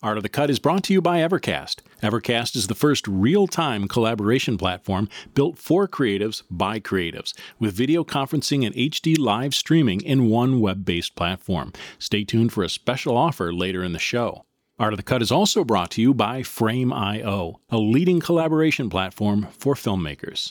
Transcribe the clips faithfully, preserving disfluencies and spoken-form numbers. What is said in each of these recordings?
Art of the Cut is brought to you by Evercast. Evercast is the first real-time collaboration platform built for creatives by creatives, with video conferencing and H D live streaming in one web-based platform. Stay tuned for a special offer later in the show. Art of the Cut is also brought to you by Frame dot I O, a leading collaboration platform for filmmakers.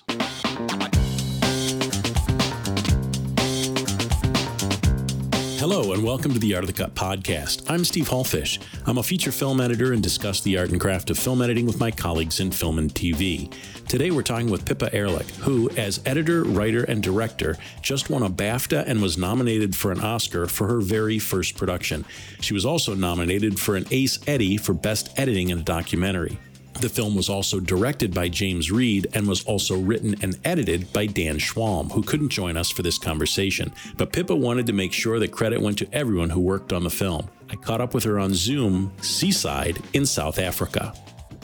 Hello and welcome to the Art of the Cut podcast. I'm Steve Hallfish. I'm a feature film editor and discuss the art and craft of film editing with my colleagues in film and T V. Today we're talking with Pippa Ehrlich, who, as editor, writer, and director, just won a BAFTA and was nominated for an Oscar for her very first production. She was also nominated for an Ace Eddie for Best Editing in a Documentary. The film was also directed by James Reed and was also written and edited by Dan Schwalm, who couldn't join us for this conversation. But Pippa wanted to make sure that credit went to everyone who worked on the film. I caught up with her on Zoom, seaside in South Africa.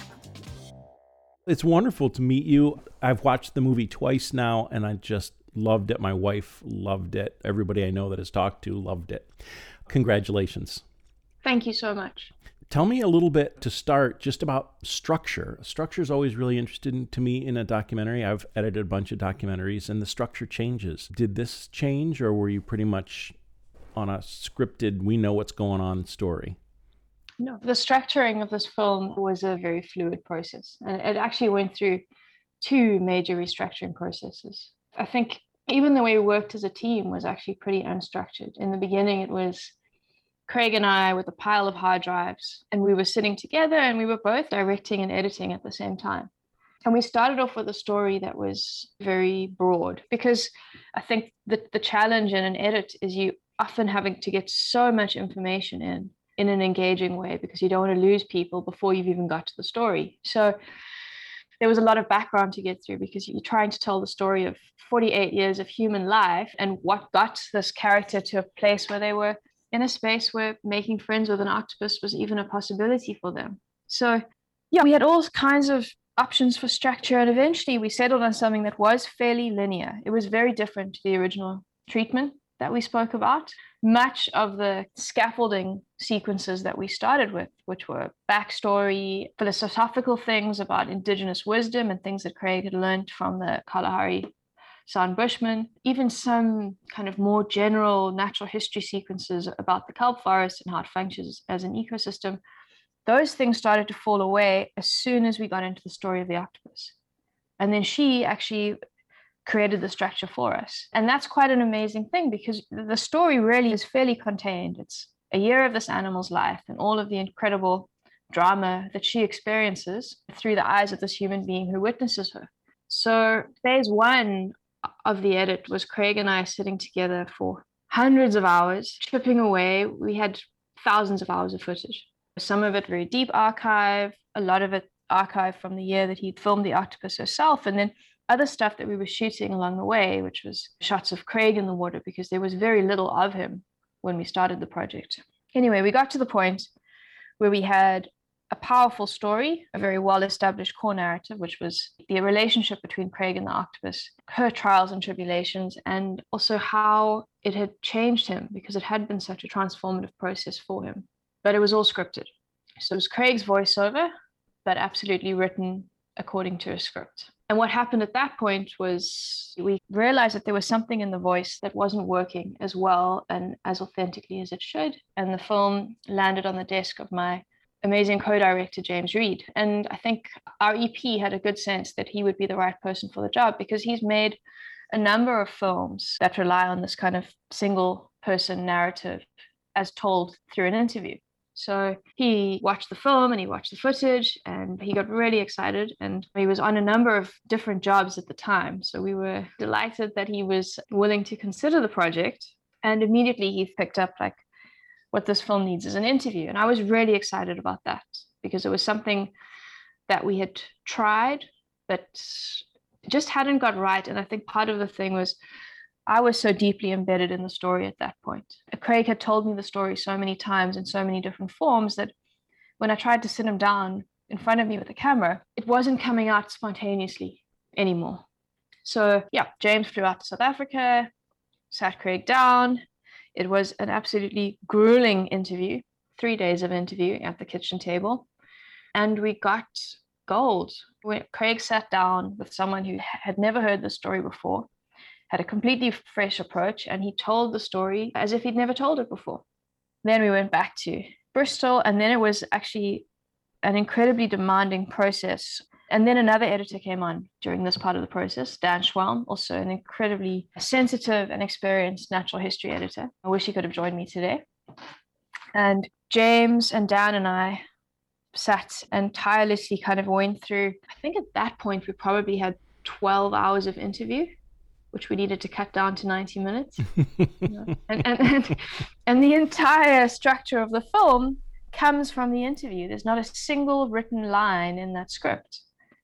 It's wonderful to meet you. I've watched the movie twice now, and I just loved it. My wife loved it. Everybody I know that has talked to loved it. Congratulations. Thank you so much. Tell me a little bit to start just about structure. Structure is always really interesting to me in a documentary. I've edited a bunch of documentaries and the structure changes. Did this change or were you pretty much on a scripted, we know what's going on story? No, the structuring of this film was a very fluid process. And it actually went through two major restructuring processes. I think even the way we worked as a team was actually pretty unstructured. In the beginning, it was Craig and I with a pile of hard drives, and we were sitting together and we were both directing and editing at the same time. And we started off with a story that was very broad because I think that the challenge in an edit is you often having to get so much information in in an engaging way because you don't want to lose people before you've even got to the story. So there was a lot of background to get through because you're trying to tell the story of forty-eight years of human life and what got this character to a place where they were in a space where making friends with an octopus was even a possibility for them. So yeah, we had all kinds of options for structure, and eventually we settled on something that was fairly linear. It was very different to the original treatment that we spoke about. Much of the scaffolding sequences that we started with, which were backstory, philosophical things about indigenous wisdom and things that Craig had learned from the Kalahari San Bushman, even some kind of more general natural history sequences about the kelp forest and how it functions as an ecosystem, those things started to fall away as soon as we got into the story of the octopus. And then she actually created the structure for us. And that's quite an amazing thing because the story really is fairly contained. It's a year of this animal's life and all of the incredible drama that she experiences through the eyes of this human being who witnesses her. So phase one of the edit was Craig and I sitting together for hundreds of hours, chipping away. We had thousands of hours of footage. Some of it very deep archive, a lot of it archive from the year that he filmed the octopus herself, and then other stuff that we were shooting along the way, which was shots of Craig in the water because there was very little of him when we started the project. Anyway, we got to the point where we had a powerful story, a very well-established core narrative, which was the relationship between Craig and the octopus, her trials and tribulations, and also how it had changed him because it had been such a transformative process for him. But it was all scripted. So it was Craig's voiceover, but absolutely written according to a script. And what happened at that point was we realized that there was something in the voice that wasn't working as well and as authentically as it should. And the film landed on the desk of my amazing co-director, James Reed. And I think our E P had a good sense that he would be the right person for the job because he's made a number of films that rely on this kind of single person narrative as told through an interview. So he watched the film and he watched the footage and he got really excited, and he was on a number of different jobs at the time. So we were delighted that he was willing to consider the project, and immediately he picked up like, what this film needs is an interview. And I was really excited about that because it was something that we had tried, but just hadn't got right. And I think part of the thing was I was so deeply embedded in the story at that point. Craig had told me the story so many times in so many different forms that when I tried to sit him down in front of me with a camera, it wasn't coming out spontaneously anymore. So yeah, James flew out to South Africa, sat Craig down. It was an absolutely grueling interview. three days of interviewing at the kitchen table, and we got gold. When Craig sat down with someone who had never heard the story before, had a completely fresh approach, and he told the story as if he'd never told it before. Then we went back to Bristol, and then it was actually an incredibly demanding process. And then another editor came on during this part of the process, Dan Schwalm, also an incredibly sensitive and experienced natural history editor. I wish he could have joined me today. And James and Dan and I sat and tirelessly kind of went through, I think at that point we probably had twelve hours of interview, which we needed to cut down to ninety minutes. and, and, and, and the entire structure of the film comes from the interview. There's not a single written line in that script.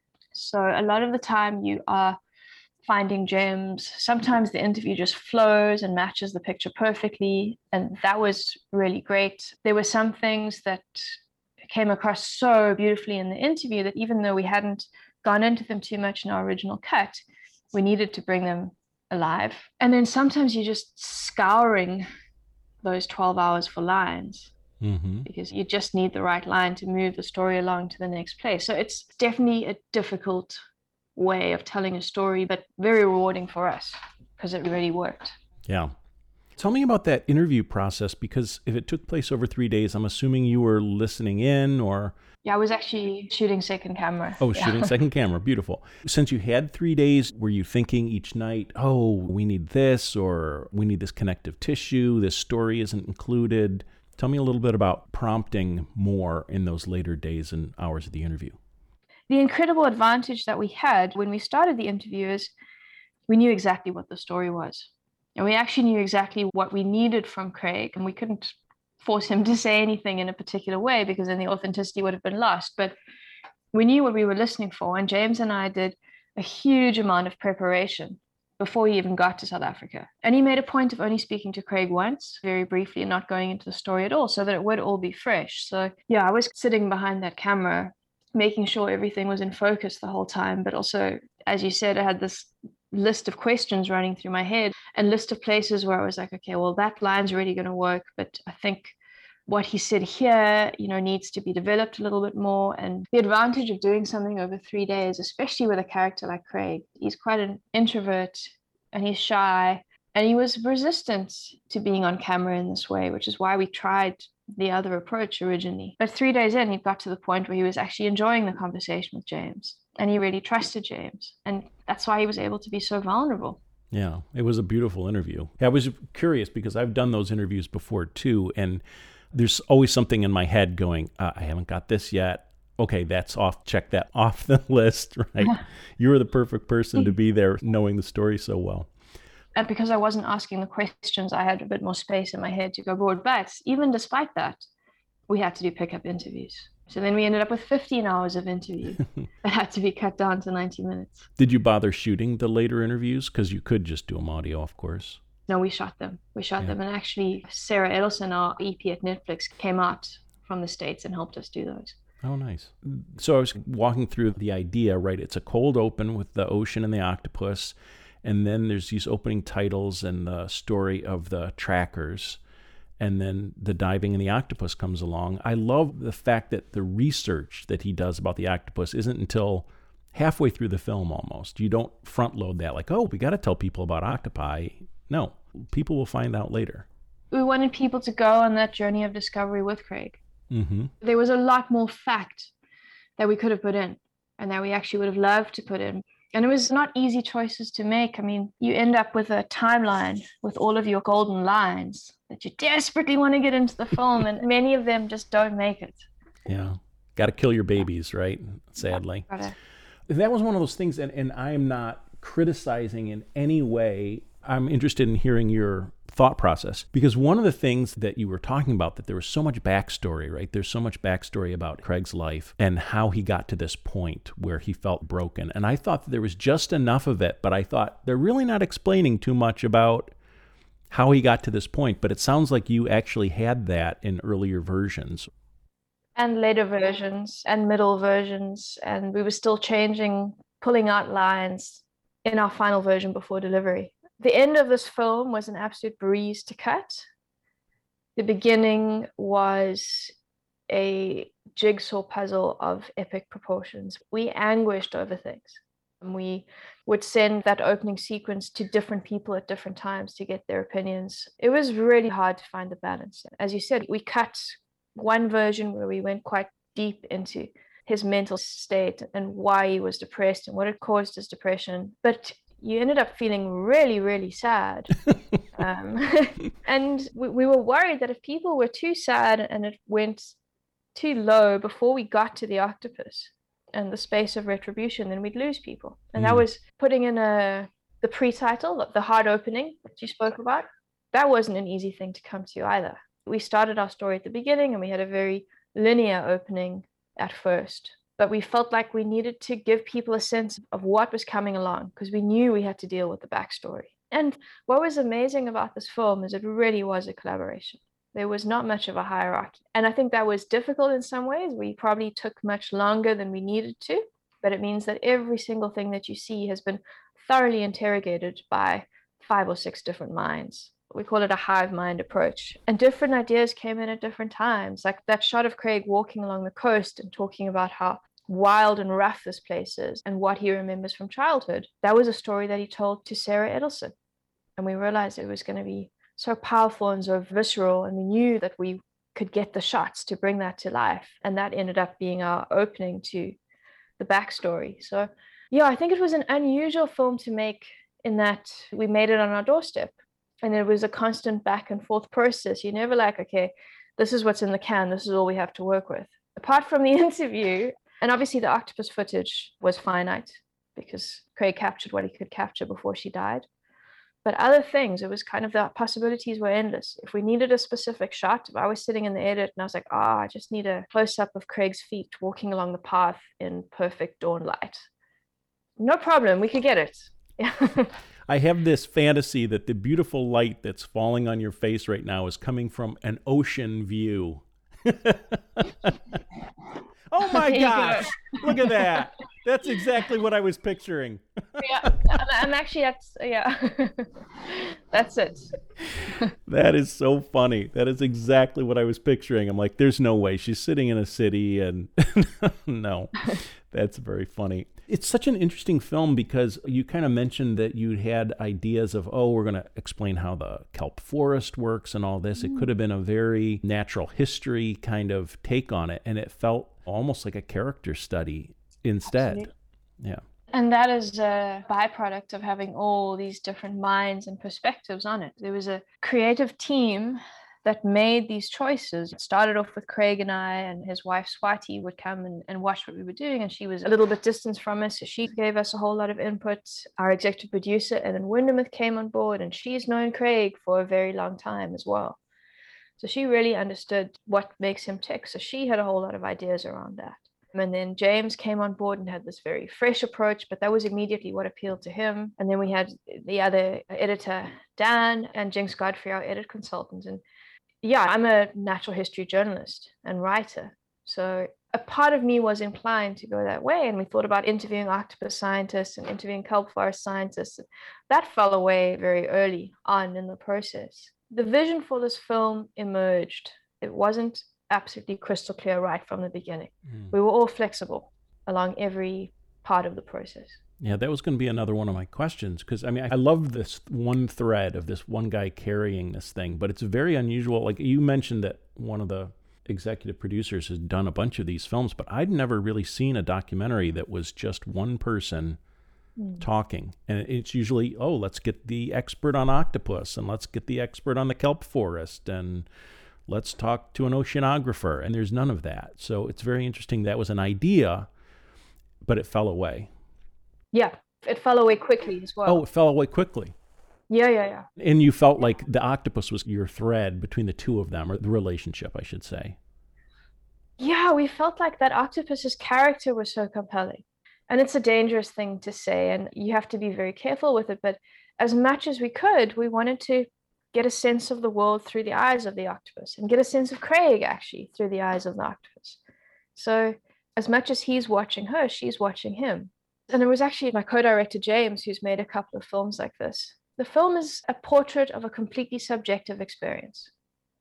So a lot of the time you are finding gems. Sometimes the interview just flows and matches the picture perfectly. And that was really great. There were some things that came across so beautifully in the interview that even though we hadn't gone into them too much in our original cut, we needed to bring them alive. And then sometimes you're just scouring those twelve hours for lines. Mm-hmm. Because you just need the right line to move the story along to the next place. So it's definitely a difficult way of telling a story, but very rewarding for us because it really worked. Yeah. Tell me about that interview process, because if it took place over three days, I'm assuming you were listening in or... Yeah, I was actually shooting second camera. Oh, yeah. Shooting second camera. Beautiful. Since you had three days, were you thinking each night, oh, we need this, or we need this connective tissue, this story isn't included? Tell me a little bit about prompting more in those later days and hours of the interview. The incredible advantage that we had when we started the interview is we knew exactly what the story was. And we actually knew exactly what we needed from Craig. And we couldn't force him to say anything in a particular way because then the authenticity would have been lost. But we knew what we were listening for. And James and I did a huge amount of preparation before he even got to South Africa. And he made a point of only speaking to Craig once, very briefly, and not going into the story at all, so that it would all be fresh. So yeah, I was sitting behind that camera, making sure everything was in focus the whole time. But also, as you said, I had this list of questions running through my head and list of places where I was like, okay, well, that line's really going to work. But I think what he said here, you know, needs to be developed a little bit more. And the advantage of doing something over three days, especially with a character like Craig, he's quite an introvert and he's shy and he was resistant to being on camera in this way, which is why we tried the other approach originally. But three days in, he got to the point where he was actually enjoying the conversation with James and he really trusted James. And that's why he was able to be so vulnerable. Yeah, it was a beautiful interview. I was curious because I've done those interviews before too, and there's always something in my head going, uh, I haven't got this yet. Okay, that's off. Check that off the list, right? You were the perfect person to be there knowing the story so well. And because I wasn't asking the questions, I had a bit more space in my head to go forward. But even despite that, we had to do pickup interviews. So then we ended up with fifteen hours of interview that had to be cut down to ninety minutes. Did you bother shooting the later interviews? Because you could just do them audio, of course. No, we shot them. We shot yeah. them. And actually, Sarah Edelson, our E P at Netflix, came out from the States and helped us do those. Oh, nice. So I was walking through the idea, right? It's a cold open with the ocean and the octopus. And then there's these opening titles and the story of the trackers. And then the diving and the octopus comes along. I love the fact that the research that he does about the octopus isn't until halfway through the film almost. You don't front load that like, oh, we got to tell people about octopi. No, people will find out later. We wanted people to go on that journey of discovery with Craig. Mm-hmm. There was a lot more fact that we could have put in and that we actually would have loved to put in. And it was not easy choices to make. I mean, you end up with a timeline with all of your golden lines that you desperately want to get into the film, and many of them just don't make it. Yeah. Got to kill your babies, right? Sadly. Yeah, that was one of those things, and, and I am not criticizing in any way. I'm interested in hearing your thought process, because one of the things that you were talking about, that there was so much backstory, right? There's so much backstory about Craig's life and how he got to this point where he felt broken. And I thought that there was just enough of it, but I thought they're really not explaining too much about how he got to this point. But it sounds like you actually had that in earlier versions. And later versions and middle versions. And we were still changing, pulling out lines in our final version before delivery. The end of this film was an absolute breeze to cut. The beginning was a jigsaw puzzle of epic proportions. We anguished over things. And we would send that opening sequence to different people at different times to get their opinions. It was really hard to find the balance. As you said, we cut one version where we went quite deep into his mental state and why he was depressed and what had caused his depression. But you ended up feeling really, really sad. um, and we, we were worried that if people were too sad and it went too low before we got to the octopus and the space of retribution, then we'd lose people. And mm. that was putting in a the pre-title, the hard opening that you spoke about. That wasn't an easy thing to come to either. We started our story at the beginning and we had a very linear opening at first, but we felt like we needed to give people a sense of what was coming along because we knew we had to deal with the backstory. And what was amazing about this film is it really was a collaboration. There was not much of a hierarchy. And I think that was difficult in some ways. We probably took much longer than we needed to, but it means that every single thing that you see has been thoroughly interrogated by five or six different minds. We call it a hive mind approach. And different ideas came in at different times. Like that shot of Craig walking along the coast and talking about how wild and rough this place is and what he remembers from childhood. That was a story that he told to Sarah Edelson. And we realized it was going to be so powerful and so visceral, and we knew that we could get the shots to bring that to life, and that ended up being our opening to the backstory. So yeah, I think it was an unusual film to make in that we made it on our doorstep, and it was a constant back and forth process. You're never like, okay, this is what's in the can, this is all we have to work with. Apart from the interview, and obviously the octopus footage was finite because Craig captured what he could capture before she died. But other things, it was kind of the possibilities were endless. If we needed a specific shot, if I was sitting in the edit and I was like, oh, I just need a close-up of Craig's feet walking along the path in perfect dawn light. No problem, we could get it. I have this fantasy that the beautiful light that's falling on your face right now is coming from an ocean view. Oh my gosh, look at that. That's exactly what I was picturing. Yeah, I'm actually at, yeah, that's it. That is so funny. That is exactly what I was picturing. I'm like, there's no way she's sitting in a city and no, that's very funny. It's such an interesting film because you kind of mentioned that you had ideas of, oh, we're going to explain how the kelp forest works and all this. Mm. It could have been a very natural history kind of take on it. And it felt almost like a character study instead. Absolutely. Yeah. And that is a byproduct of having all these different minds and perspectives on it. There was a creative team that made these choices. It started off with Craig and I, and his wife Swati would come and, and watch what we were doing, and she was a little bit distant from us, so she gave us a whole lot of input. Our executive producer, Ellen Windermith, came on board, and she's known Craig for a very long time as well. So she really understood what makes him tick, so she had a whole lot of ideas around that. And then James came on board and had this very fresh approach, but that was immediately what appealed to him. And then we had the other editor, Dan, and Jinx Godfrey, our edit consultant. And yeah, I'm a natural history journalist and writer. So a part of me was inclined to go that way. And we thought about interviewing octopus scientists and interviewing kelp forest scientists. That fell away very early on in the process. The vision for this film emerged. It wasn't absolutely crystal clear right from the beginning. Mm. We were all flexible along every part of the process. Yeah, that was going to be another one of my questions, because I mean, I love this one thread of this one guy carrying this thing, but it's very unusual. Like you mentioned that one of the executive producers has done a bunch of these films, but I'd never really seen a documentary that was just one person mm. talking. And it's usually, oh, let's get the expert on octopus, and let's get the expert on the kelp forest, and let's talk to an oceanographer. And there's none of that. So it's very interesting. That was an idea, but it fell away. Yeah, it fell away quickly as well. Oh, it fell away quickly. Yeah, yeah, yeah. And you felt like the octopus was your thread between the two of them, or the relationship, I should say. Yeah, we felt like that octopus's character was so compelling. And it's a dangerous thing to say, and you have to be very careful with it. But as much as we could, we wanted to get a sense of the world through the eyes of the octopus, and get a sense of Craig, actually, through the eyes of the octopus. So as much as he's watching her, she's watching him. And it was actually my co-director, James, who's made a couple of films like this. The film is a portrait of a completely subjective experience.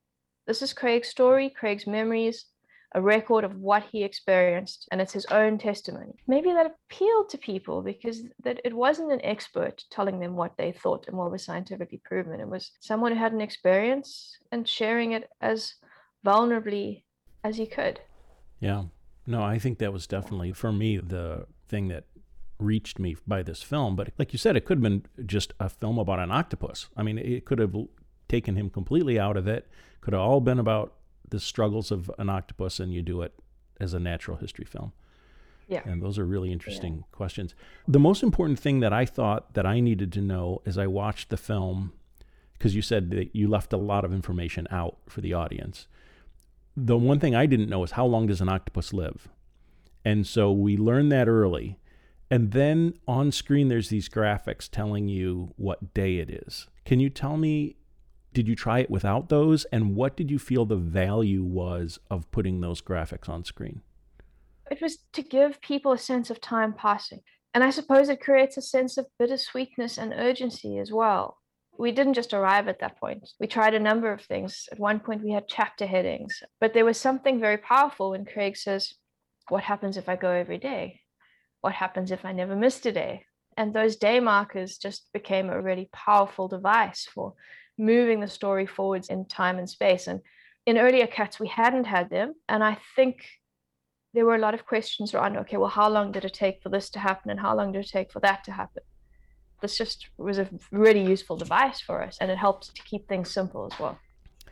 This is Craig's story, Craig's memories, a record of what he experienced, and it's his own testimony. Maybe that appealed to people because that it wasn't an expert telling them what they thought and what was scientifically proven. It was someone who had an experience and sharing it as vulnerably as he could. Yeah. No, I think that was definitely, for me, the thing that reached me by this film. But like you said, it could have been just a film about an octopus. I mean, it could have taken him completely out of it. Could have all been about the struggles of an octopus, and you do it as a natural history film. Yeah. And those are really interesting yeah. questions. The most important thing that I thought that I needed to know as I watched the film, because you said that you left a lot of information out for the audience. The one thing I didn't know is how long does an octopus live? And so we learned that early. And then on screen, there's these graphics telling you what day it is. Can you tell me, did you try it without those? And what did you feel the value was of putting those graphics on screen? It was to give people a sense of time passing. And I suppose it creates a sense of bittersweetness and urgency as well. We didn't just arrive at that point. We tried a number of things. At one point, we had chapter headings. But there was something very powerful when Craig says, what happens if I go every day? What happens if I never missed a day? And those day markers just became a really powerful device for moving the story forwards in time and space. And in earlier cuts, we hadn't had them. And I think there were a lot of questions around, okay, well, how long did it take for this to happen? And how long did it take for that to happen? This just was a really useful device for us. And it helped to keep things simple as well.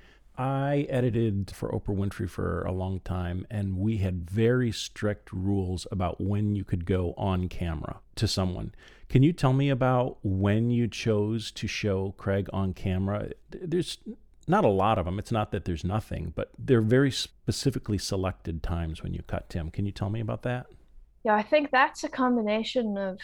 I edited for Oprah Winfrey for a long time, and we had very strict rules about when you could go on camera to someone. Can you tell me about when you chose to show Craig on camera? There's not a lot of them. It's not that there's nothing, but they're very specifically selected times when you cut Tim. Can you tell me about that? Yeah, I think that's a combination of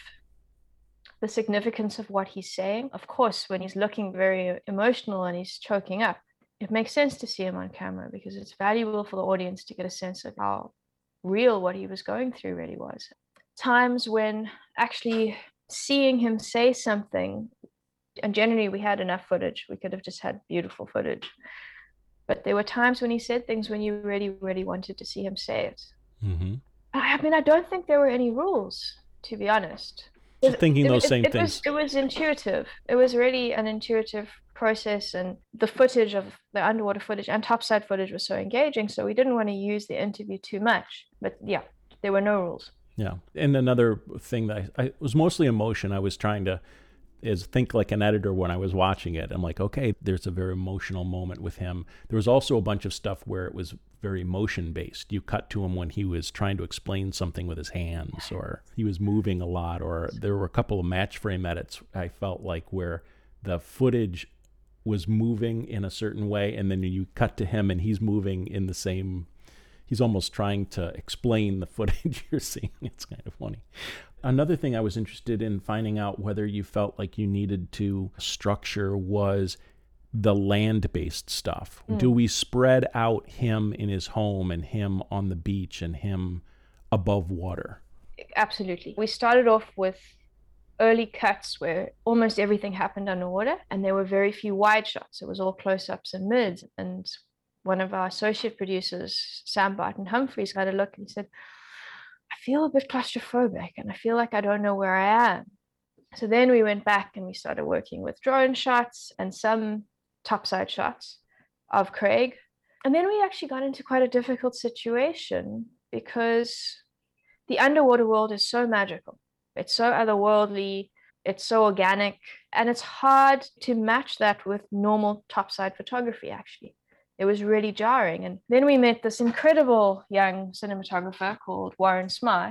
the significance of what he's saying. Of course, when he's looking very emotional and he's choking up, it makes sense to see him on camera because it's valuable for the audience to get a sense of how real what he was going through really was. Times when actually seeing him say something, and generally we had enough footage, we could have just had beautiful footage. But there were times when he said things when you really, really wanted to see him say it. Mm-hmm. I mean, I don't think there were any rules, to be honest. So thinking it, those it, same it things. Was, it was intuitive. It was really an intuitive process, and the footage of the underwater footage and topside footage was so engaging, so we didn't want to use the interview too much. But yeah, there were no rules. Yeah. And another thing that I, I was mostly emotion. I was trying to is think like an editor when I was watching it. I'm like, okay, there's a very emotional moment with him. There was also a bunch of stuff where it was very motion based. You cut to him when he was trying to explain something with his hands, or he was moving a lot, or there were a couple of match frame edits I felt like where the footage was moving in a certain way, and then you cut to him and he's moving in the same, he's almost trying to explain the footage you're seeing. It's kind of funny. Another thing I was interested in finding out whether you felt like you needed to structure was the land-based stuff. Mm. Do we spread out him in his home and him on the beach and him above water? Absolutely. We started off with early cuts where almost everything happened underwater, and there were very few wide shots. It was all close-ups and mids. And one of our associate producers, Sam Barton Humphreys, had a look and he said, I feel a bit claustrophobic and I feel like I don't know where I am. So then we went back and we started working with drone shots and some topside shots of Craig. And then we actually got into quite a difficult situation because the underwater world is so magical. It's so otherworldly, it's so organic, and it's hard to match that with normal topside photography, actually. It was really jarring. And then we met this incredible young cinematographer called Warren Smart,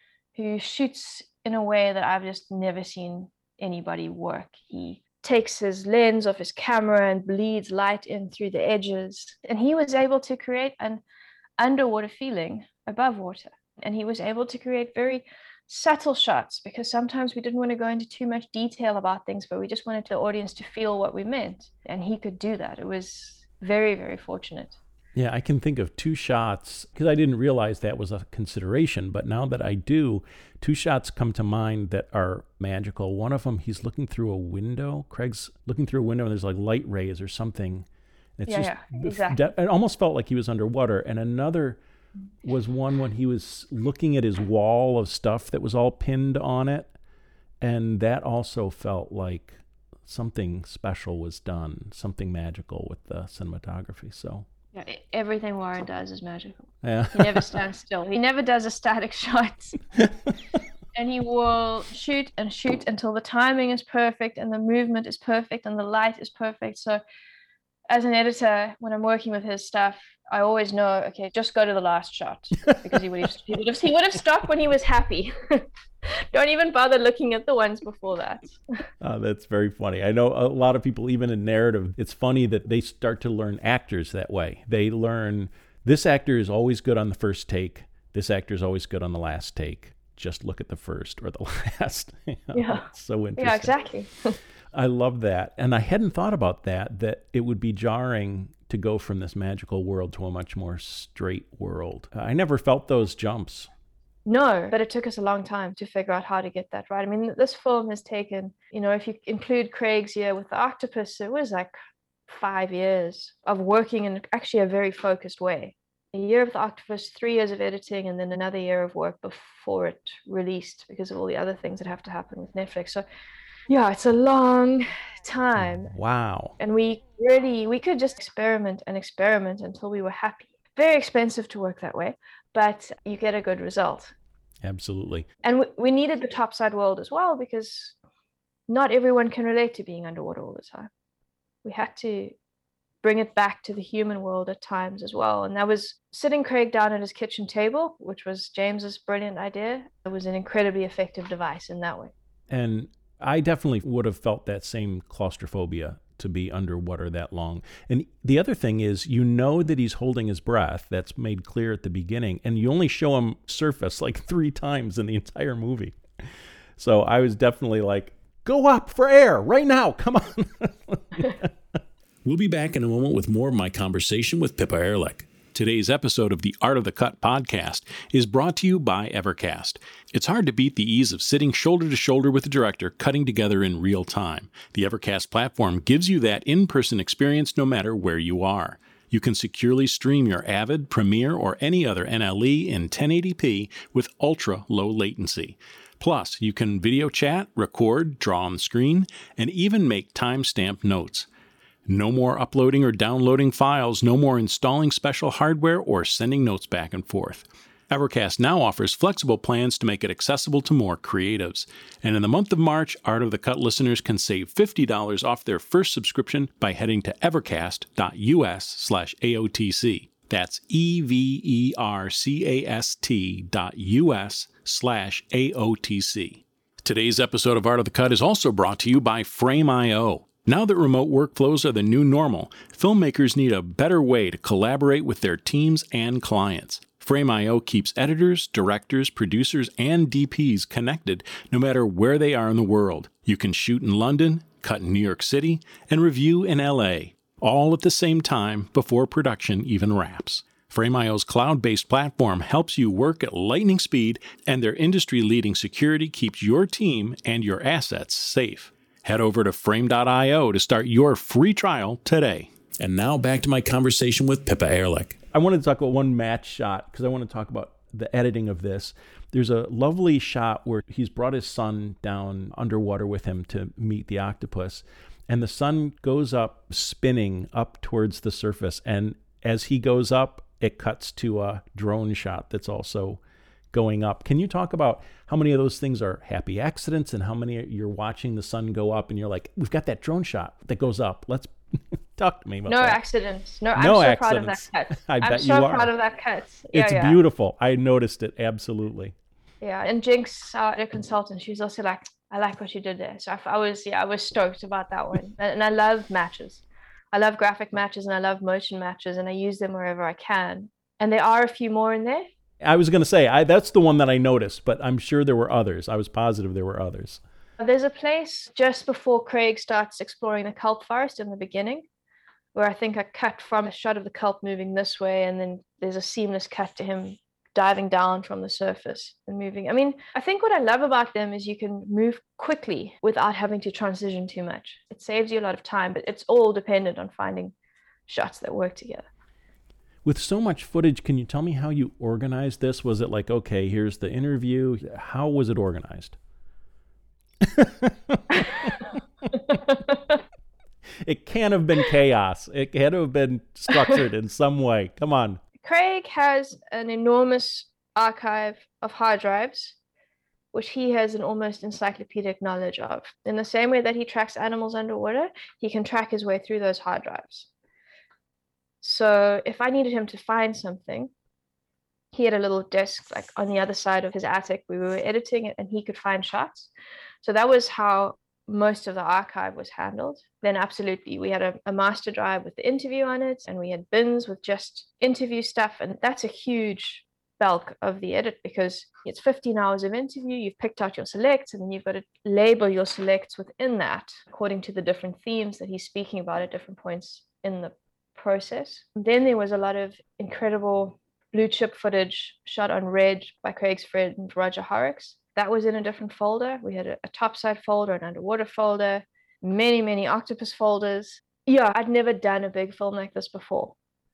who shoots in a way that I've just never seen anybody work. He takes his lens off his camera and bleeds light in through the edges. And he was able to create an underwater feeling above water. And he was able to create very subtle shots, because sometimes we didn't want to go into too much detail about things, but we just wanted the audience to feel what we meant. And he could do that. It was very, very fortunate. Yeah, I can think of two shots, because I didn't realize that was a consideration, but now that I do, two shots come to mind that are magical. One of them, he's looking through a window. Craig's looking through a window and there's like light rays or something, It's yeah, just, yeah, exactly. It almost felt like he was underwater. And another was one when he was looking at his wall of stuff that was all pinned on it. And that also felt like something special was done, something magical with the cinematography. So yeah, everything Warren does is magical. yeah. He never stands still. He never does a static shot. And he will shoot and shoot until the timing is perfect and the movement is perfect and the light is perfect. So as an editor, when I'm working with his stuff, I always know, okay, just go to the last shot, because he would have, he would have, he would have stopped when he was happy. Don't even bother looking at the ones before that. Oh, that's very funny. I know a lot of people, even in narrative, it's funny that they start to learn actors that way. They learn this actor is always good on the first take. This actor is always good on the last take. Just look at the first or the last. You know, yeah. It's so interesting. Yeah, exactly. I love that. And I hadn't thought about that, that it would be jarring to go from this magical world to a much more straight world. I never felt those jumps. No, but it took us a long time to figure out how to get that right. I mean, this film has taken, you know, if you include Craig's year with the octopus, it was like five years of working in actually a very focused way. A year of the octopus, three years of editing, and then another year of work before it released because of all the other things that have to happen with Netflix. So yeah, it's a long time. Wow. And we really, we could just experiment and experiment until we were happy. Very expensive to work that way, but you get a good result. Absolutely. And we, we needed the topside world as well, because not everyone can relate to being underwater all the time. We had to bring it back to the human world at times as well. And that was sitting Craig down at his kitchen table, which was James's brilliant idea. It was an incredibly effective device in that way. And I definitely would have felt that same claustrophobia to be underwater that long. And the other thing is, you know that he's holding his breath. That's made clear at the beginning. And you only show him surface like three times in the entire movie. So I was definitely like, go up for air right now. Come on. We'll be back in a moment with more of my conversation with Pippa Ehrlich. Today's episode of the Art of the Cut podcast is brought to you by Evercast. It's hard to beat the ease of sitting shoulder to shoulder with the director, cutting together in real time. The Evercast platform gives you that in-person experience no matter where you are. You can securely stream your Avid, Premiere, or any other N L E in ten eighty p with ultra-low latency. Plus, you can video chat, record, draw on the screen, and even make time-stamped notes. No more uploading or downloading files, no more installing special hardware or sending notes back and forth. Evercast now offers flexible plans to make it accessible to more creatives. And in the month of March, Art of the Cut listeners can save fifty dollars off their first subscription by heading to evercast.us slash AOTC. That's E-V-E-R-C-A-S-T dot U-S slash A-O-T-C. Today's episode of Art of the Cut is also brought to you by Frame dot I O. Now that remote workflows are the new normal, filmmakers need a better way to collaborate with their teams and clients. Frame dot I O keeps editors, directors, producers, and D Ps connected no matter where they are in the world. You can shoot in London, cut in New York City, and review in L A, all at the same time before production even wraps. Frame dot I O's cloud-based platform helps you work at lightning speed, and their industry-leading security keeps your team and your assets safe. Head over to Frame dot I O to start your free trial today. And now back to my conversation with Pippa Ehrlich. I wanted to talk about one match shot because I want to talk about the editing of this. There's a lovely shot where he's brought his son down underwater with him to meet the octopus. And the sun goes up, spinning up towards the surface. And as he goes up, it cuts to a drone shot that's also going up. Can you talk about how many of those things are happy accidents and how many you're watching the sun go up and you're like, we've got that drone shot that goes up. Let's talk to me about no that. Accidents. No, I'm no so accidents. proud of that cut. I I'm bet so you are. proud of that cut. Yeah, it's yeah. beautiful. I noticed it. Absolutely. Yeah. And Jinx, our consultant, she was also like, I like what you did there. So I, I was, yeah, I was stoked about that one. And, and I love matches. I love graphic matches and I love motion matches and I use them wherever I can. And there are a few more in there. I was going to say, I, that's the one that I noticed, but I'm sure there were others. I was positive there were others. There's a place just before Craig starts exploring the kelp forest in the beginning, where I think I cut from a shot of the kelp moving this way, and then there's a seamless cut to him diving down from the surface and moving. I mean, I think what I love about them is you can move quickly without having to transition too much. It saves you a lot of time, but it's all dependent on finding shots that work together. With so much footage, can you tell me how you organized this? Was it like, okay, here's the interview. How was it organized? It can't have been chaos. It had to have been structured in some way. Come on. Craig has an enormous archive of hard drives, which he has an almost encyclopedic knowledge of. In the same way that he tracks animals underwater, he can track his way through those hard drives. So if I needed him to find something, he had a little desk like on the other side of his attic. We were editing it and he could find shots. So that was how most of the archive was handled. Then absolutely, we had a, a master drive with the interview on it, and we had bins with just interview stuff. And that's a huge bulk of the edit because it's fifteen hours of interview. You've picked out your selects, and then you've got to label your selects within that according to the different themes that he's speaking about at different points in the process. And then there was a lot of incredible blue chip footage shot on red by Craig's friend Roger Horrocks. That was in a different folder. We had a, a topside folder, an underwater folder, many, many octopus folders. Yeah, I'd never done a big film like this before.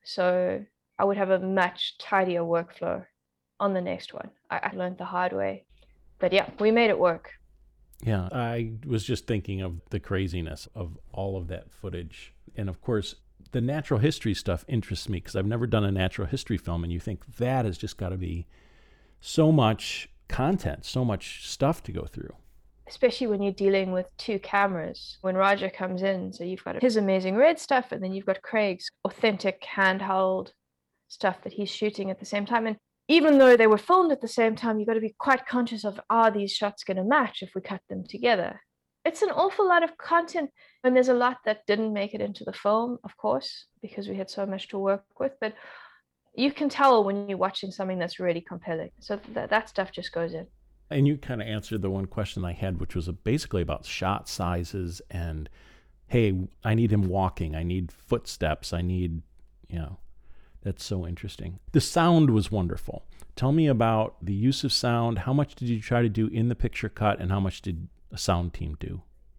So I would have a much tidier workflow on the next one. I, I learned the hard way. But yeah, we made it work. Yeah, I was just thinking of the craziness of all of that footage. And of course, the natural history stuff interests me because I've never done a natural history film, and you think that has just got to be so much content, so much stuff to go through. Especially when you're dealing with two cameras. When Roger comes in, so you've got his amazing red stuff, and then you've got Craig's authentic handheld stuff that he's shooting at the same time. And even though they were filmed at the same time, you've got to be quite conscious of, are these shots going to match if we cut them together? It's an awful lot of content, and there's a lot that didn't make it into the film, of course, because we had so much to work with. But you can tell when you're watching something that's really compelling. So that, that stuff just goes in. And you kind of answered the one question I had, which was basically about shot sizes and, hey, I need him walking. I need footsteps. I need, you know, that's so interesting. The sound was wonderful. Tell me about the use of sound. How much did you try to do in the picture cut, and how much did a sound team do?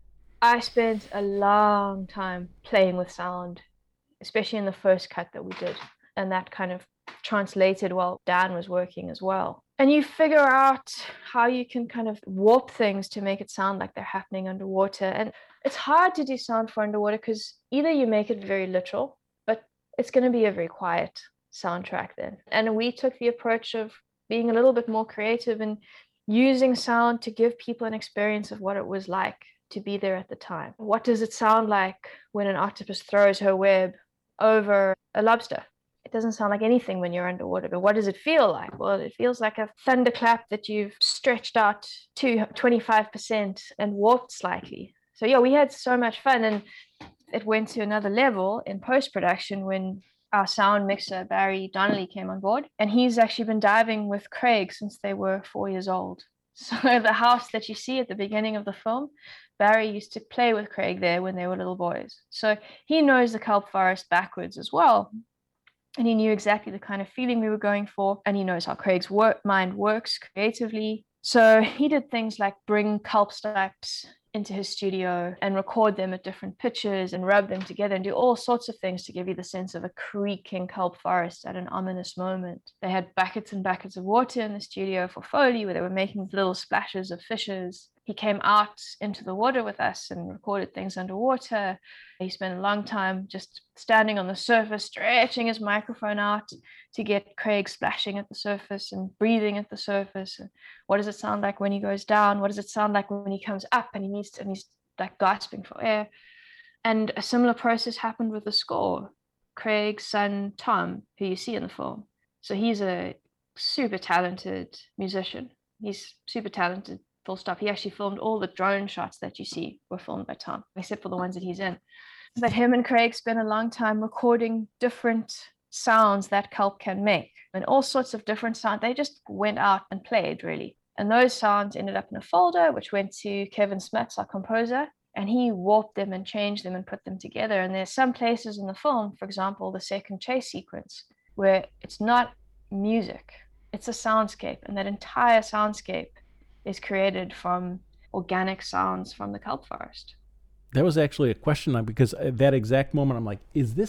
I spent a long time playing with sound, especially in the first cut that we did. And that kind of translated while Dan was working as well. And you figure out how you can kind of warp things to make it sound like they're happening underwater. And it's hard to do sound for underwater because either you make it very literal, but it's going to be a very quiet soundtrack then. And we took the approach of being a little bit more creative and using sound to give people an experience of what it was like to be there at the time. What does it sound like when an octopus throws her web over a lobster? It doesn't sound like anything when you're underwater, but what does it feel like? Well, it feels like a thunderclap that you've stretched out to twenty-five percent and warped slightly. So yeah, we had so much fun, and it went to another level in post-production when our sound mixer, Barry Donnelly, came on board, and he's actually been diving with Craig since they were four years old. So the house that you see at the beginning of the film, Barry used to play with Craig there when they were little boys. So he knows the kelp forest backwards as well. And he knew exactly the kind of feeling we were going for. And he knows how Craig's work, mind works creatively. So he did things like bring kelp snipes into his studio and record them at different pitches and rub them together and do all sorts of things to give you the sense of a creaking kelp forest at an ominous moment. They had buckets and buckets of water in the studio for Foley where they were making little splashes of fishes. He came out into the water with us and recorded things underwater. He spent a long time just standing on the surface, stretching his microphone out to get Craig splashing at the surface and breathing at the surface. And what does it sound like when he goes down? What does it sound like when he comes up and he needs to, and he's like gasping for air? And a similar process happened with the score. Craig's son, Tom, who you see in the film. So he's a super talented musician. He's super talented. Full stop. He actually filmed all the drone shots that you see were filmed by Tom, except for the ones that he's in. But him and Craig spent a long time recording different sounds that kelp can make and all sorts of different sounds. They just went out and played, really. And those sounds ended up in a folder, which went to Kevin Smets, our composer, and he warped them and changed them and put them together. And there's some places in the film, for example, the second chase sequence, where it's not music, it's a soundscape. And that entire soundscape is created from organic sounds from the kelp forest. That was actually a question because at that exact moment, I'm like, is this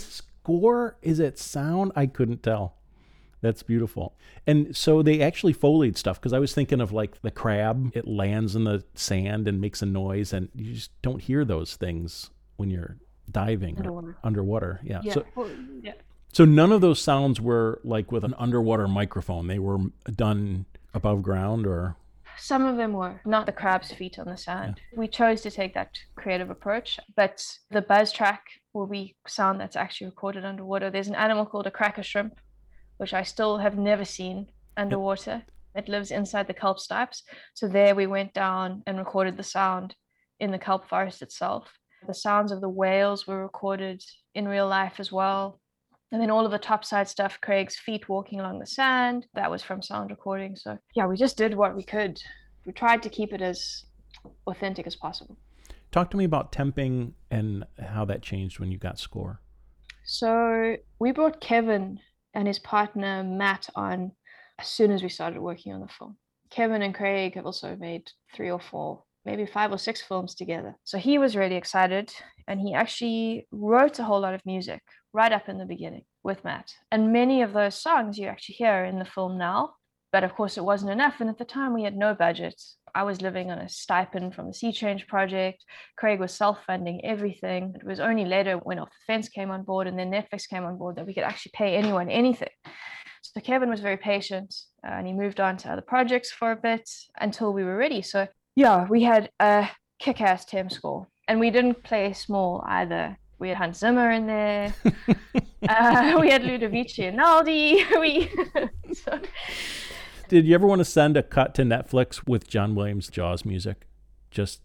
score? Is it sound? I couldn't tell. That's beautiful. And so they actually Foleyed stuff, because I was thinking of like the crab. It lands in the sand and makes a noise, and you just don't hear those things when you're diving underwater. Or underwater. Yeah. Yeah. So, Well, yeah. so none of those sounds were like with an underwater microphone. They were done above ground, or? Some of them were, not the crab's feet on the sand. Yeah. We chose to take that creative approach, but the buzz track will be sound that's actually recorded underwater. There's an animal called a cracker shrimp, which I still have never seen underwater. It lives inside the kelp stipes. So there we went down and recorded the sound in the kelp forest itself. The sounds of the whales were recorded in real life as well. And then all of the topside stuff, Craig's feet walking along the sand, that was from sound recording. So yeah, we just did what we could. We tried to keep it as authentic as possible. Talk to me about temping and how that changed when you got score. So we brought Kevin and his partner Matt on as soon as we started working on the film. Kevin and Craig have also made three or four, maybe five or six films together. So he was really excited, and he actually wrote a whole lot of music right up in the beginning with Matt. And many of those songs you actually hear in the film now, but of course it wasn't enough. And at the time we had no budget. I was living on a stipend from the Sea Change project. Craig was self-funding everything. It was only later when Off the Fence came on board and then Netflix came on board that we could actually pay anyone anything. So Kevin was very patient, uh, and he moved on to other projects for a bit until we were ready. So yeah, we had a kick-ass temp score, and we didn't play small either. We had Hans Zimmer in there. uh, we had Ludovici Einaudi. we so, Did you ever want to send a cut to Netflix with John Williams' Jaws music? Just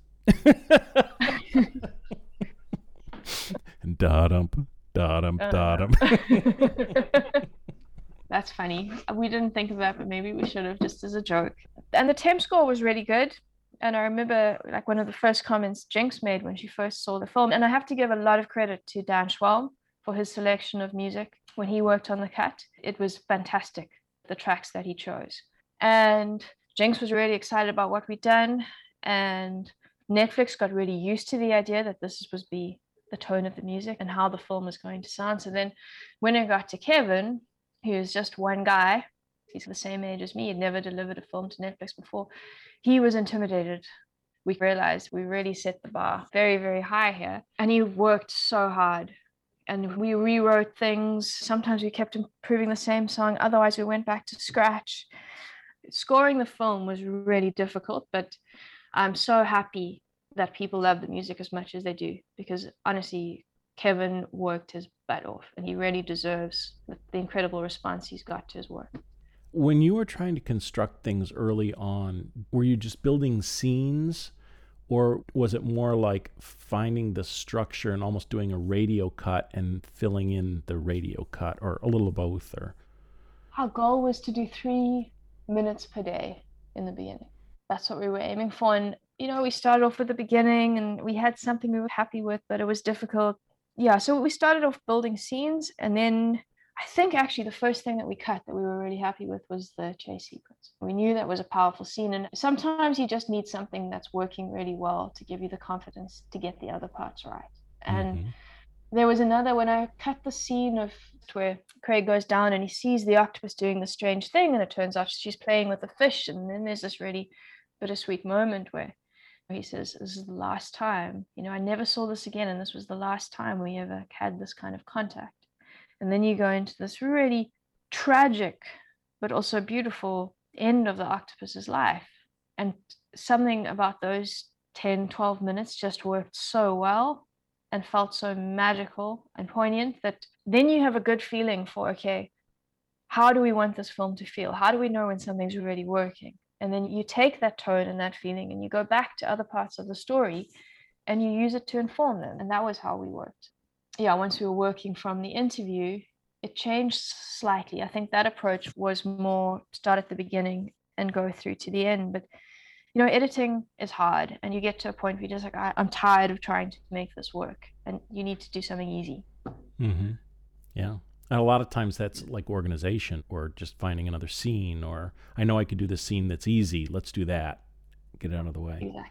da-dum, da-dum, da-dum. That's funny. We didn't think of that, but maybe we should have, just as a joke. And the temp score was really good. And I remember like one of the first comments Jinx made when she first saw the film. And I have to give a lot of credit to Dan Schwalm for his selection of music when he worked on the cut. It was fantastic, the tracks that he chose. And Jinx was really excited about what we'd done. And Netflix got really used to the idea that this was be the tone of the music and how the film was going to sound. So then when it got to Kevin, he was just one guy. He's the same age as me. He'd never delivered a film to Netflix before. He was intimidated. We realized we really set the bar very, very high here. And he worked so hard. And we rewrote things. Sometimes we kept improving the same song. Otherwise, we went back to scratch. Scoring the film was really difficult, but I'm so happy that people love the music as much as they do, because honestly, Kevin worked his butt off, and he really deserves the incredible response he's got to his work. When you were trying to construct things early on, were you just building scenes, or was it more like finding the structure and almost doing a radio cut and filling in the radio cut, or a little of both? Or our goal was to do three minutes per day in the beginning. That's what we were aiming for. And, you know, we started off with the beginning and we had something we were happy with, but it was difficult. Yeah, so we started off building scenes, and then I think actually the first thing that we cut that we were really happy with was the chase sequence. We knew that was a powerful scene, and sometimes you just need something that's working really well to give you the confidence to get the other parts right. And mm-hmm. there was another, when I cut the scene of where Craig goes down and he sees the octopus doing the strange thing, and it turns out she's playing with the fish, and then there's this really bittersweet moment where he says, this is the last time, you know, I never saw this again, and this was the last time we ever had this kind of contact. And then you go into this really tragic but also beautiful end of the octopus's life, and something about those ten, twelve minutes just worked so well and felt so magical and poignant that then you have a good feeling for, okay, how do we want this film to feel? How do we know when something's really working? And then you take that tone and that feeling and you go back to other parts of the story and you use it to inform them. And that was how we worked. Yeah, once we were working from the interview, it changed slightly. I think that approach was more start at the beginning and go through to the end. But, you know, editing is hard, and you get to a point where you're just like, I, I'm tired of trying to make this work, and you need to do something easy. Mm-hmm. Yeah. And a lot of times that's like organization, or just finding another scene, or I know I could do this scene that's easy. Let's do that. Get it out of the way. Exactly.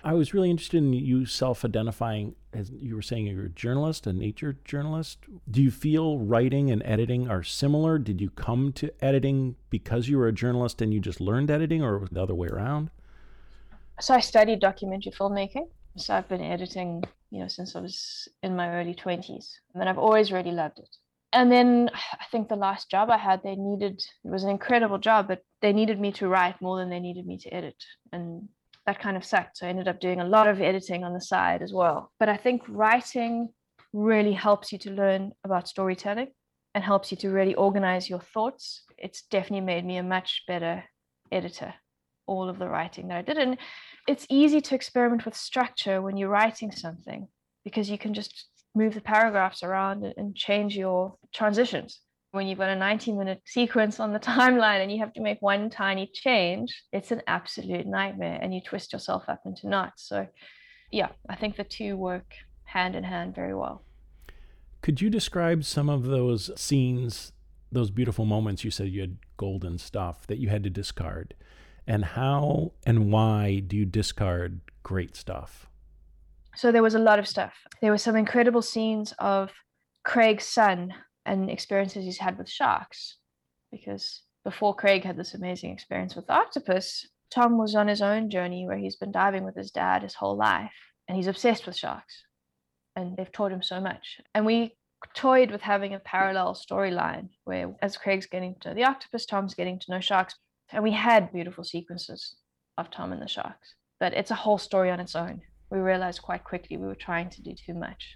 I was really interested in you self-identifying, as you were saying, you're a journalist, a nature journalist. Do you feel writing and editing are similar? Did you come to editing because you were a journalist and you just learned editing, or was it the other way around? So I studied documentary filmmaking. So I've been editing, you know, since I was in my early twenties. And I've always really loved it. And then I think the last job I had, they needed, it was an incredible job, but they needed me to write more than they needed me to edit. And that kind of sucked. So I ended up doing a lot of editing on the side as well. But I think writing really helps you to learn about storytelling and helps you to really organize your thoughts. It's definitely made me a much better editor, all of the writing that I did. And it's easy to experiment with structure when you're writing something, because you can just move the paragraphs around and change your transitions. When you've got a ninety minute sequence on the timeline and you have to make one tiny change, it's an absolute nightmare and you twist yourself up into knots. So yeah, I think the two work hand in hand very well. Could you describe some of those scenes, those beautiful moments you said you had golden stuff that you had to discard? And how and why do you discard great stuff? So there was a lot of stuff. There were some incredible scenes of Craig's son and experiences he's had with sharks, because before Craig had this amazing experience with the octopus, Tom was on his own journey where he's been diving with his dad his whole life, and he's obsessed with sharks, and they've taught him so much. And we toyed with having a parallel storyline where, as Craig's getting to know the octopus, Tom's getting to know sharks, and we had beautiful sequences of Tom and the sharks, but it's a whole story on its own. We realized quite quickly we were trying to do too much.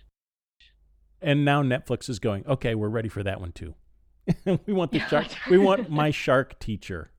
And now Netflix is going, okay, we're ready for that one too. we want the shark. We want My Shark Teacher.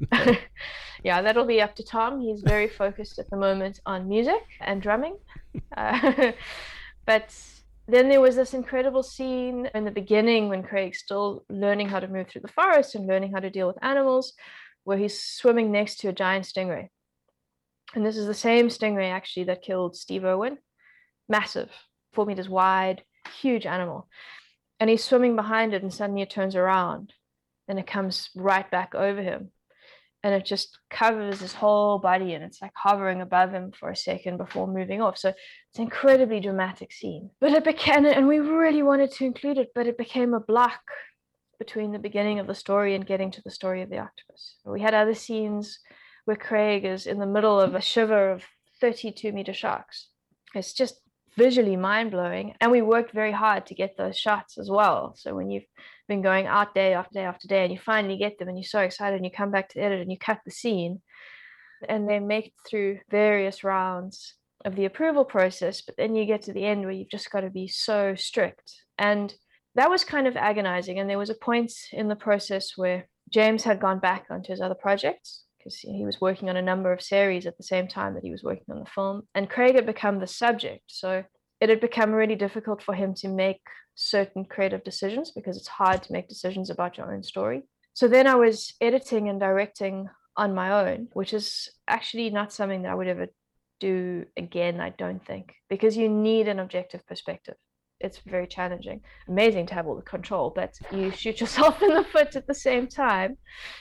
Yeah, that'll be up to Tom. He's very focused at the moment on music and drumming. Uh, but then there was this incredible scene in the beginning when Craig's still learning how to move through the forest and learning how to deal with animals, where he's swimming next to a giant stingray. And this is the same stingray actually that killed Steve Irwin. Massive, four meters wide, huge animal. And he's swimming behind it, and suddenly it turns around and it comes right back over him. And it just covers his whole body, and it's like hovering above him for a second before moving off. So it's an incredibly dramatic scene. But it became, and we really wanted to include it, but it became a block between the beginning of the story and getting to the story of the octopus. We had other scenes where Craig is in the middle of a shiver of thirty-two meter sharks. It's just visually mind-blowing. And we worked very hard to get those shots as well. So when you've been going out day after day after day and you finally get them and you're so excited and you come back to edit and you cut the scene, and they make it through various rounds of the approval process, but then you get to the end where you've just got to be so strict. And that was kind of agonizing. And there was a point in the process where James had gone back onto his other projects, because he was working on a number of series at the same time that he was working on the film. And Craig had become the subject. So it had become really difficult for him to make certain creative decisions, because it's hard to make decisions about your own story. So then I was editing and directing on my own, which is actually not something that I would ever do again, I don't think, because you need an objective perspective. It's very challenging. Amazing to have all the control, but you shoot yourself in the foot at the same time.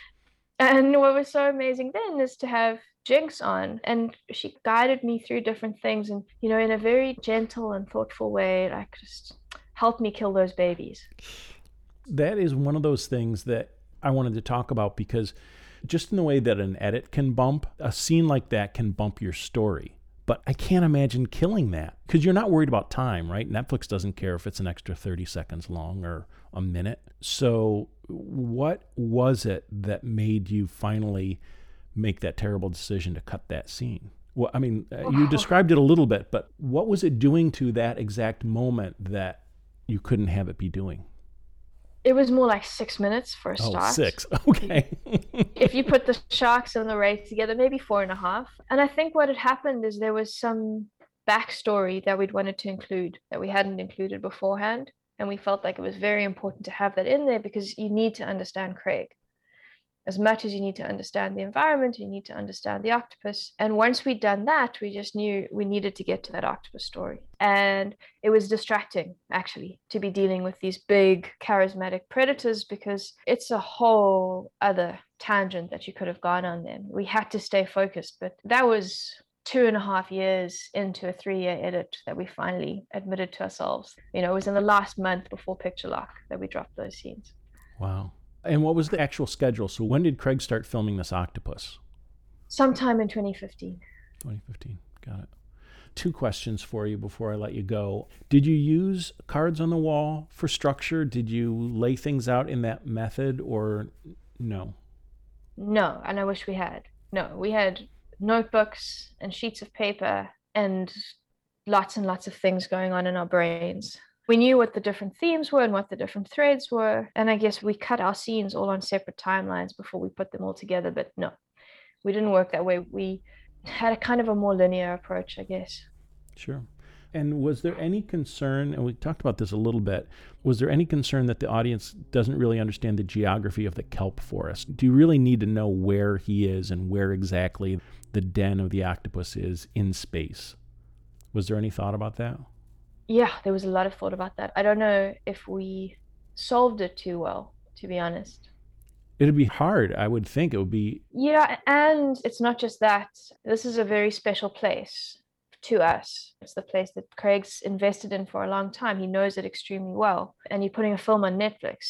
And what was so amazing then is to have Jinx on, and she guided me through different things, and, you know, in a very gentle and thoughtful way, like just helped me kill those babies. That is one of those things that I wanted to talk about, because just in the way that an edit can bump, a scene like that can bump your story. But I can't imagine killing that, because you're not worried about time, right? Netflix doesn't care if it's an extra thirty seconds long or a minute. So what was it that made you finally make that terrible decision to cut that scene? Well, I mean, you described it a little bit, but what was it doing to that exact moment that you couldn't have it be doing? It was more like six minutes for a oh, start. Six, okay. If you put the sharks and the ray together, maybe four and a half. And I think what had happened is there was some backstory that we'd wanted to include that we hadn't included beforehand. And we felt like it was very important to have that in there, because you need to understand Craig. As much as you need to understand the environment, you need to understand the octopus. And once we'd done that, we just knew we needed to get to that octopus story. And it was distracting, actually, to be dealing with these big, charismatic predators, because it's a whole other tangent that you could have gone on then. We had to stay focused, but that was two and a half years into a three-year edit that we finally admitted to ourselves. You know, it was in the last month before picture lock that we dropped those scenes. Wow. And what was the actual schedule? So when did Craig start filming this octopus? Sometime in twenty fifteen. twenty fifteen. Got it. Two questions for you before I let you go. Did you use cards on the wall for structure? Did you lay things out in that method or no? No, and I wish we had. No, we had notebooks and sheets of paper and lots and lots of things going on in our brains. We knew what the different themes were and what the different threads were. And I guess we cut our scenes all on separate timelines before we put them all together. But no, we didn't work that way. We had a kind of a more linear approach, I guess. Sure. And was there any concern, and we talked about this a little bit, was there any concern that the audience doesn't really understand the geography of the kelp forest? Do you really need to know where he is and where exactly the den of the octopus is in space? Was there any thought about that? Yeah, there was a lot of thought about that. I don't know if we solved it too well, to be honest. It'd be hard, I would think. It would be... Yeah, and it's not just that. This is a very special place to us. It's the place that Craig's invested in for a long time. He knows it extremely well. And you're putting a film on Netflix.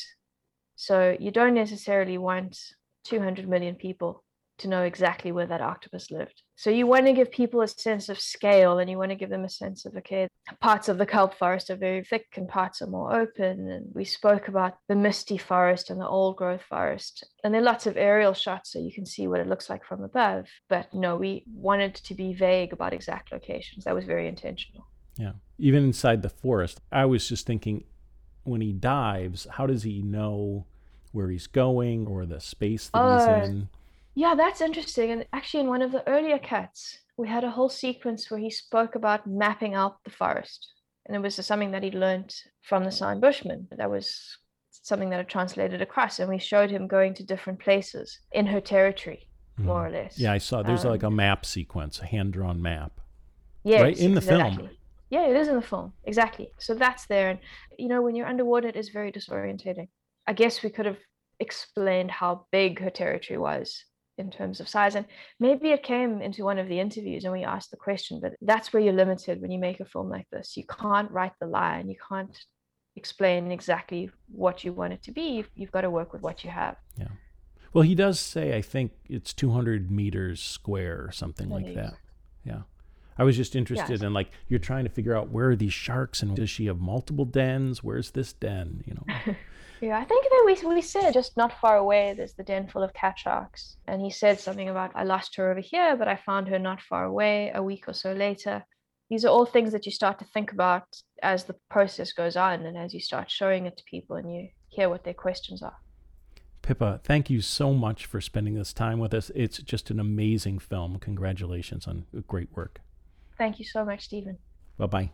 So you don't necessarily want two hundred million people to know exactly where that octopus lived. So you want to give people a sense of scale, and you want to give them a sense of, okay, parts of the kelp forest are very thick and parts are more open. And we spoke about the misty forest and the old growth forest. And there are lots of aerial shots so you can see what it looks like from above. But no, we wanted to be vague about exact locations. That was very intentional. Yeah. Even inside the forest, I was just thinking, when he dives, how does he know where he's going or the space that uh, he's in? Yeah, that's interesting. And actually, in one of the earlier cuts, we had a whole sequence where he spoke about mapping out the forest. And it was something that he'd learned from the Sign Bushman. That was something that had translated across. And we showed him going to different places in her territory, mm. more or less. Yeah, I saw. There's um, like a map sequence, a hand-drawn map. Yes, right in the exactly. film. Yeah, it is in the film. Exactly. So that's there. And, you know, when you're underwater, it is very disorientating. I guess we could have explained how big her territory was in terms of size, and maybe it came into one of the interviews and we asked the question, but that's where you're limited when you make a film like this. You can't write the line, you can't explain exactly what you want it to be. You've, you've got to work with what you have. Yeah. Well, he does say, I think it's two hundred meters square or something that like is. that. Yeah. I was just interested yes. in, like, you're trying to figure out where are these sharks and does she have multiple dens? Where's this den? You know. Yeah, I think that we we said just not far away, there's the den full of cat sharks. And he said something about, I lost her over here, but I found her not far away a week or so later. These are all things that you start to think about as the process goes on and as you start showing it to people and you hear what their questions are. Pippa, thank you so much for spending this time with us. It's just an amazing film. Congratulations on great work. Thank you so much, Stephen. Bye-bye.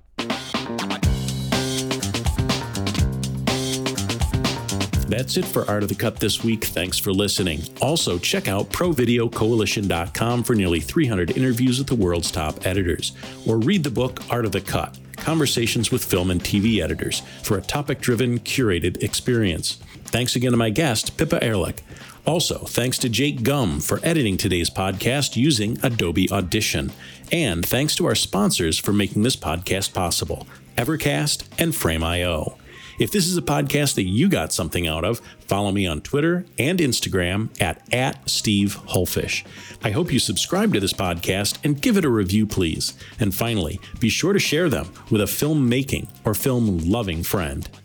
That's it for Art of the Cut this week. Thanks for listening. Also, check out pro video coalition dot com for nearly three hundred interviews with the world's top editors. Or read the book Art of the Cut, Conversations with Film and T V Editors for a topic-driven, curated experience. Thanks again to my guest, Pippa Ehrlich. Also, thanks to Jake Gum for editing today's podcast using Adobe Audition. And thanks to our sponsors for making this podcast possible, Evercast and Frame dot I O. If this is a podcast that you got something out of, follow me on Twitter and Instagram at, at Steve Hullfish. I hope you subscribe to this podcast and give it a review, please. And finally, be sure to share them with a film-making or film-loving friend.